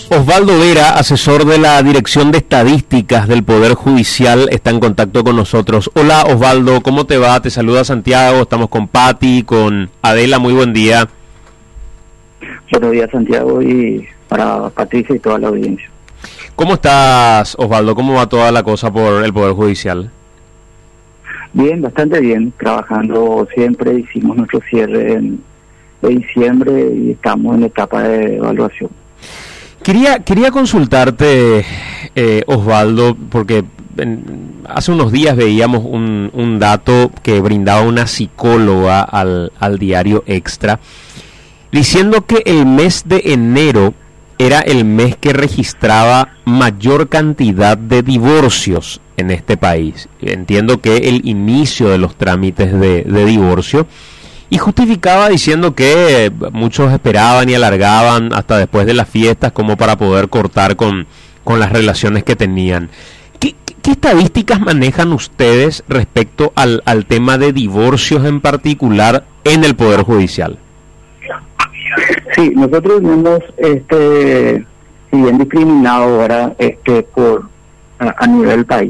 Osvaldo Vera, asesor de la Dirección de Estadísticas del Poder Judicial, está en contacto con nosotros. Hola Osvaldo, ¿cómo te va? Te saluda Santiago, estamos con Patti, con Adela, muy buen día. Buenos días, Santiago, y para Patricia y toda la audiencia. ¿Cómo estás, Osvaldo? ¿Cómo va toda la cosa por el Poder Judicial? Bien, bastante bien, trabajando siempre. Hicimos nuestro cierre de diciembre y estamos en etapa de evaluación. Quería consultarte, Osvaldo, porque hace unos días veíamos un dato que brindaba una psicóloga al diario Extra, diciendo que el mes de enero era el mes que registraba mayor cantidad de divorcios en este país. Entiendo que el inicio de los trámites de divorcio, y justificaba diciendo que muchos esperaban y alargaban hasta después de las fiestas como para poder cortar con las relaciones que tenían. ¿Qué estadísticas manejan ustedes respecto al tema de divorcios en particular en el Poder Judicial? Sí, nosotros hemos, si bien discriminado ahora, a nivel país,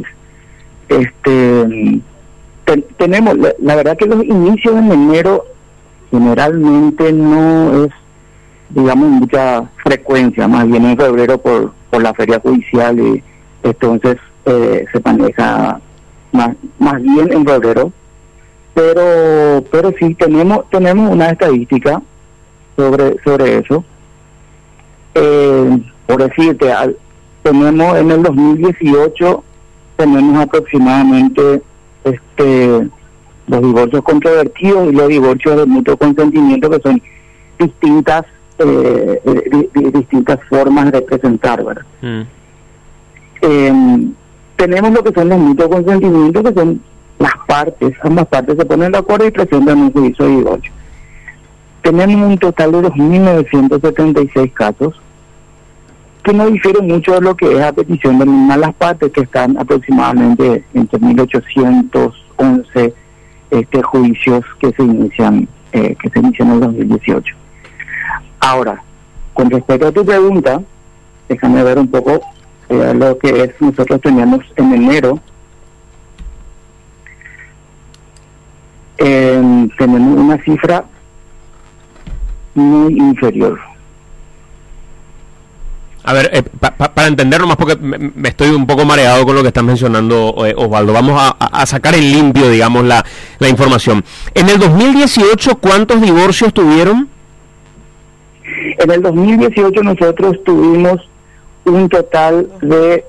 tenemos, la verdad que los inicios en enero generalmente no es, digamos, mucha frecuencia, más bien en febrero por la feria judicial, y entonces se maneja más bien en febrero, pero sí tenemos una estadística sobre eso. Por decirte, tenemos en el 2018 tenemos aproximadamente los divorcios controvertidos y los divorcios de mutuo consentimiento, que son distintas formas de presentar, ¿verdad? Tenemos lo que son los mutuos consentimientos, que son ambas partes se ponen de acuerdo y presentan un juicio de divorcio. Tenemos un total de 2.976 casos, que no difiere mucho de lo que es a petición de ninguna de las partes, que están aproximadamente entre 1.811 juicios que se inician en el 2018. Ahora, con respecto a tu pregunta, déjame ver un poco lo que es. Nosotros teníamos en enero, tenemos una cifra muy inferior. A ver, para entenderlo más, porque me estoy un poco mareado con lo que estás mencionando, Osvaldo. Vamos a sacar en limpio, digamos, la información. En el 2018, ¿cuántos divorcios tuvieron? En el 2018 nosotros tuvimos un total de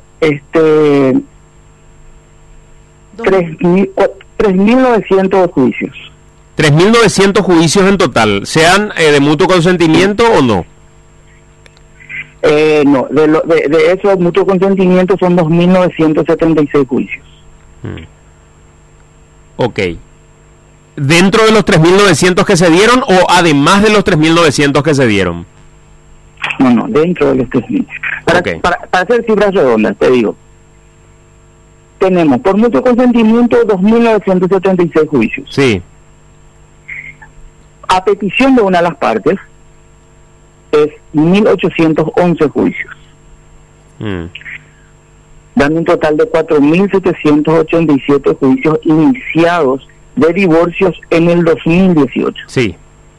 3.900 juicios. 3.900 juicios en total, ¿sean de mutuo consentimiento o no? No, de esos mutuos consentimientos son 2.976 juicios. Ok. ¿Dentro de los 3.900 que se dieron o además de los 3.900 que se dieron? No, dentro de los 3.000. Okay. Para hacer cifras redondas, te digo, tenemos por mutuo consentimiento 2.976 juicios. Sí. A petición de una de las partes es 1.811 juicios, dando un total de 4.787 juicios iniciados de divorcios en el 2018. Sí.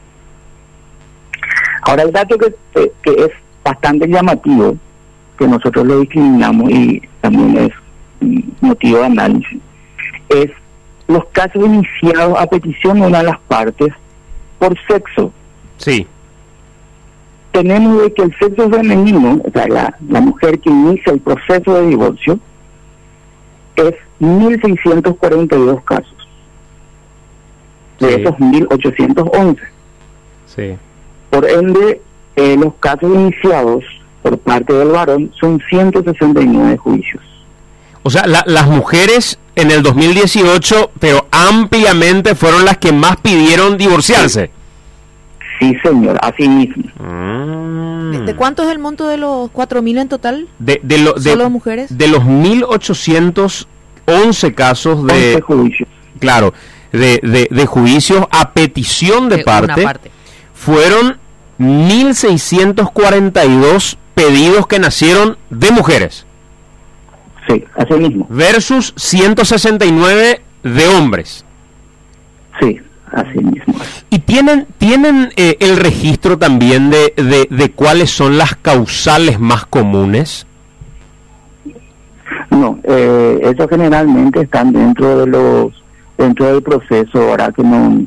Ahora, el dato que es bastante llamativo, que nosotros lo discriminamos y también es motivo de análisis, es los casos iniciados a petición de una de las partes por sexo. Sí. Tenemos de que el sexo femenino, o sea, la mujer que inicia el proceso de divorcio, es 1.642 casos. De esos 1.811. Sí. Por ende, los casos iniciados por parte del varón son 169 juicios. O sea, las mujeres en el 2018, pero ampliamente fueron las que más pidieron divorciarse. Sí, señor, así mismo. ¿De cuánto es el monto de los 4.000 en total? ¿Solo mujeres? De los 1.811 casos de... 11 juicios. Claro, de juicios a petición de parte, fueron 1.642 pedidos que nacieron de mujeres. Sí, así mismo. Versus 169 de hombres. Sí, así mismo. ¿Y tienen el registro también de cuáles son las causales más comunes? No, eso generalmente están dentro del proceso, ahora que no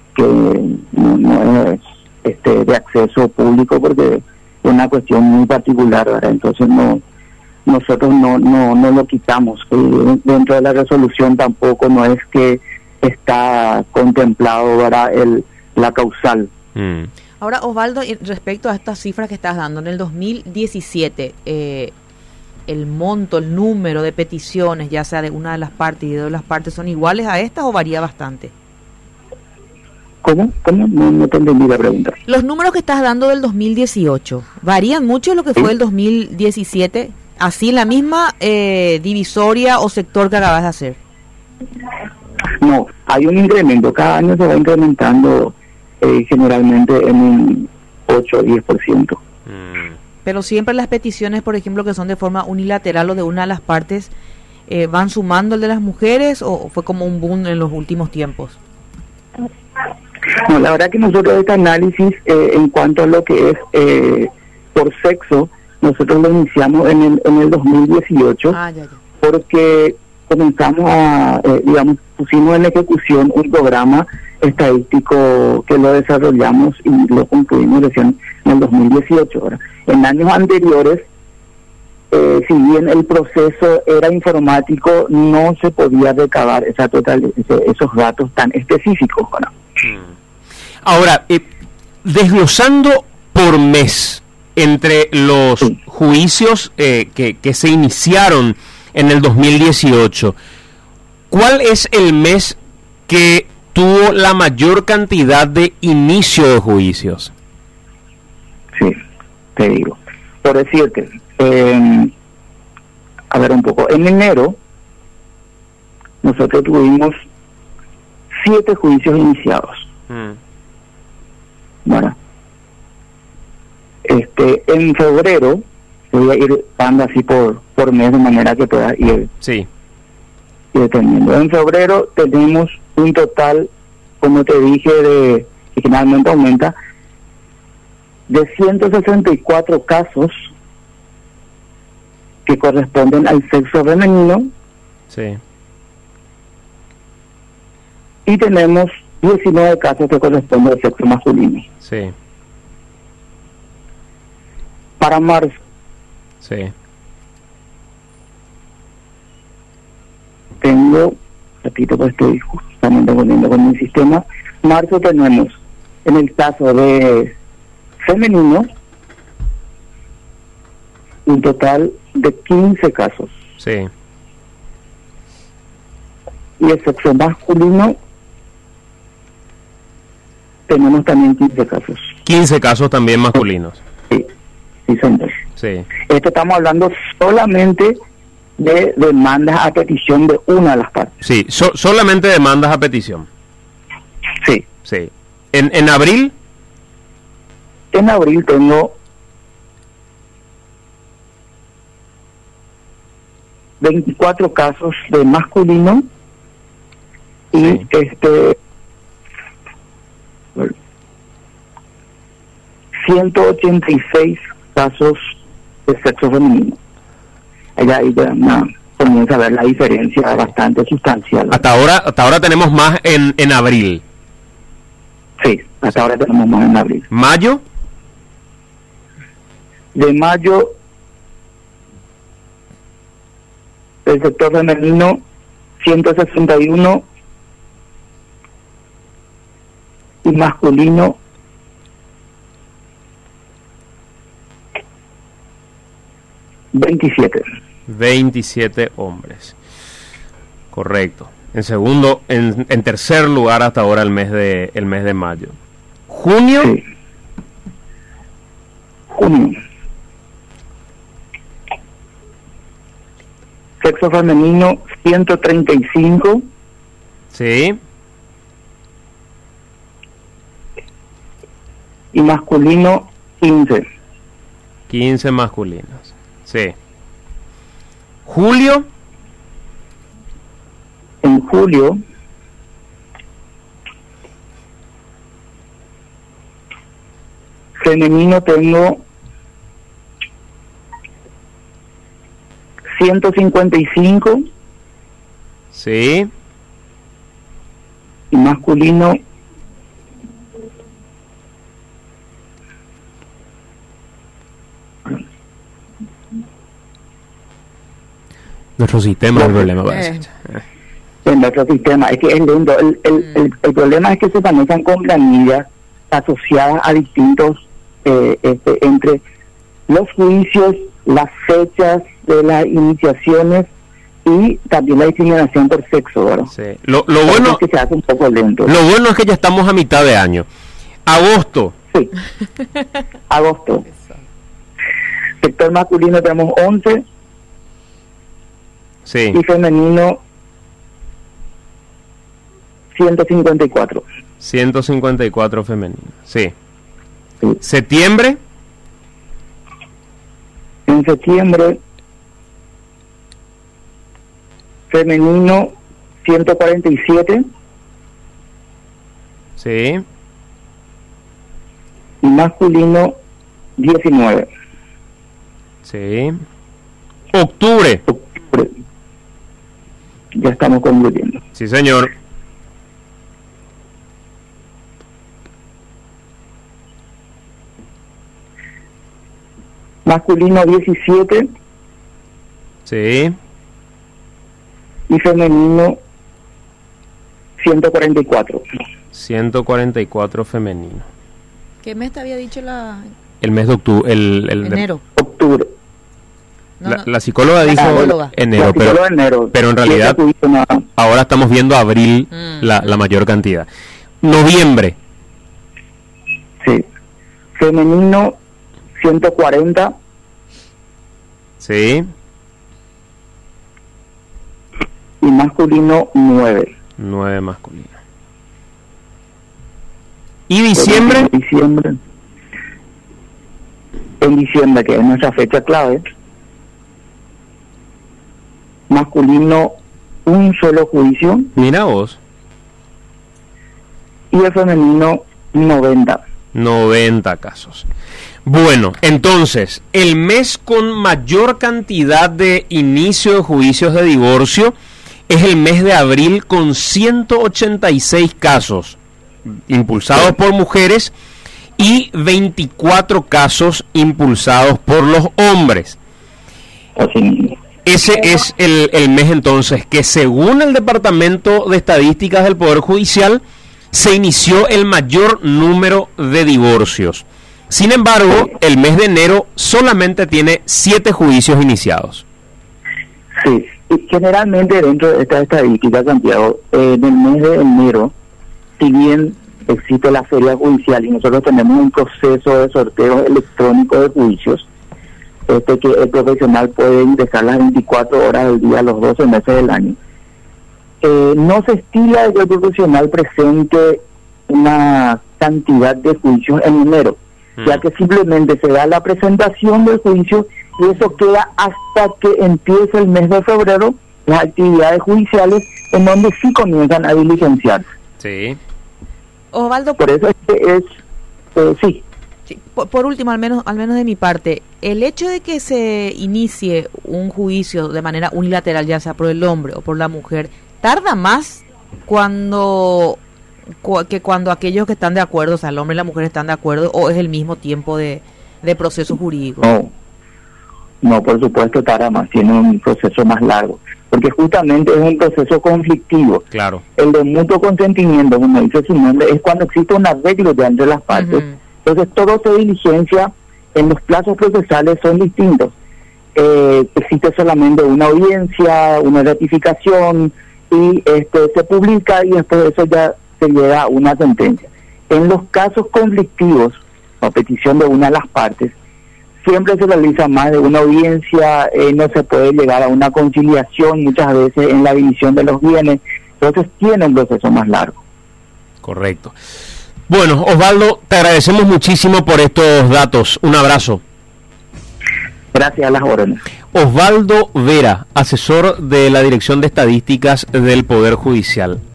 es de acceso público, porque es una cuestión muy particular, ¿verdad? Entonces nosotros no lo quitamos. Dentro de la resolución tampoco no es que está contemplado, ¿verdad?, la causal. Ahora, Osvaldo, respecto a estas cifras que estás dando, en el 2017, el monto, el número de peticiones, ya sea de una de las partes y de las partes, ¿son iguales a estas o varía bastante? ¿Cómo? No te entendí la pregunta. Los números que estás dando del 2018, ¿varían mucho de lo que fue el 2017? ¿Así la misma divisoria o sector que acabas de hacer? No, hay un incremento. Cada año se va incrementando generalmente en un 8 o 10%. Pero siempre las peticiones, por ejemplo, que son de forma unilateral o de una de las partes, ¿van sumando el de las mujeres o fue como un boom en los últimos tiempos? No, la verdad que nosotros este análisis en cuanto a lo que es por sexo, nosotros lo iniciamos en el 2018, porque comenzamos pusimos en ejecución un programa estadístico que lo desarrollamos y lo concluimos recién en el 2018. Ahora, en años anteriores, si bien el proceso era informático, no se podía recabar esos datos tan específicos, ¿no? Ahora, desglosando por mes entre los juicios que se iniciaron en el 2018, ¿cuál es el mes que tuvo la mayor cantidad de inicio de juicios? Sí, te digo. Por decirte, a ver un poco, en enero nosotros tuvimos 7 juicios iniciados. Bueno, en febrero voy a ir dando así por mes de manera que pueda ir teniendo. En febrero tenemos un total, como te dije, que generalmente aumenta, de 164 casos que corresponden al sexo femenino. Sí. Y tenemos 19 casos que corresponden al sexo masculino. Sí. Para marzo. Sí. Tengo, repito, pues estoy justamente poniendo con mi sistema. Marzo tenemos, en el caso de femenino, un total de 15 casos. Sí. Y el sexo masculino tenemos también 15 casos. 15 casos también masculinos. Sí, señor. Sí. Esto estamos hablando solamente de demandas a petición de una de las partes. Sí, solamente demandas a petición. Sí. Sí. ¿En abril? En abril tengo 24 casos de masculino y Sí. 186 casos de sexo femenino. Ahí ya comienza a ver la diferencia bastante sustancial. Hasta ahora tenemos más en abril. Sí, hasta ahora tenemos más en abril. ¿Mayo? De mayo, el sector femenino, 161 y masculino 27 hombres. Correcto. En tercer lugar hasta ahora el mes de mayo. Junio. Sí. Junio. Sexo femenino 135. Sí. Y masculino 15. 15 masculinos. Sí. Julio. En julio, femenino tengo 155 Sí. y masculino 1. Nuestro sistema es el problema, parece. En nuestro sistema, es que es lento. El problema es que se manejan con planillas asociadas a distintos, entre los juicios, las fechas de las iniciaciones y también la discriminación por sexo, ¿verdad? Sí. Lo bueno es que se hace un poco lento. Lo bueno es que ya estamos a mitad de año. Agosto. Sí. Agosto. Sector masculino tenemos 11 Sí. y femenino 154. 154 femeninos. Sí. Sí. Septiembre. En septiembre, femenino 147 Sí. y masculino 19. Sí. Octubre. Octubre. Ya estamos concluyendo. Sí, señor. Masculino 17 Sí. y femenino 144. 144 femeninos. ¿Qué mes te había dicho la El mes de octubre. enero? Octubre. No, no. La psicóloga dijo psicóloga. enero, La pero, psicóloga enero. pero en realidad Y ella tuviste una- ahora estamos viendo abril la mayor cantidad. Noviembre. Sí. Femenino 140 Sí. y masculino 9. 9 masculinos. ¿Y diciembre? Diciembre. En diciembre, que es nuestra fecha clave, masculino un solo juicio Mira vos. y el femenino 90. 90 casos. Bueno, entonces, el mes con mayor cantidad de inicio de juicios de divorcio es el mes de abril con 186 casos impulsados por mujeres y 24 casos impulsados por los hombres. Así mismo. Ese es el mes entonces que, según el Departamento de Estadísticas del Poder Judicial, se inició el mayor número de divorcios. Sin embargo, el mes de enero solamente tiene 7 juicios iniciados. Sí, y generalmente dentro de esta estadística, Santiago, en el mes de enero, si bien existe la feria judicial y nosotros tenemos un proceso de sorteo electrónico de juicios, que el profesional puede ingresar las 24 horas del día, los 12 meses del año, no se estila de que el profesional presente una cantidad de juicios en enero, ya que simplemente se da la presentación del juicio y eso queda hasta que empiece el mes de febrero las actividades judiciales, en donde sí comienzan a diligenciarse. Sí. Osvaldo, Por eso es que sí, sí, por último, al menos de mi parte, el hecho de que se inicie un juicio de manera unilateral, ya sea por el hombre o por la mujer, tarda más que cuando aquellos que están de acuerdo, o sea, el hombre y la mujer están de acuerdo, o es el mismo tiempo de proceso jurídico. no, por supuesto tarda más, tiene un proceso más largo, porque justamente es un proceso conflictivo. Claro. El de mutuo consentimiento, como dice su nombre, es cuando existe un arreglo ya entre las partes. Ujú. Entonces todo se diligencia, en los plazos procesales son distintos. Existe solamente una audiencia, una ratificación, y se publica y después de eso ya se llega a una sentencia. En los casos conflictivos, a petición de una de las partes, siempre se realiza más de una audiencia, no se puede llegar a una conciliación muchas veces en la división de los bienes, entonces tiene un proceso más largo. Correcto. Bueno, Osvaldo, te agradecemos muchísimo por estos datos. Un abrazo. Gracias a las órdenes. Osvaldo Vera, asesor de la Dirección de Estadísticas del Poder Judicial.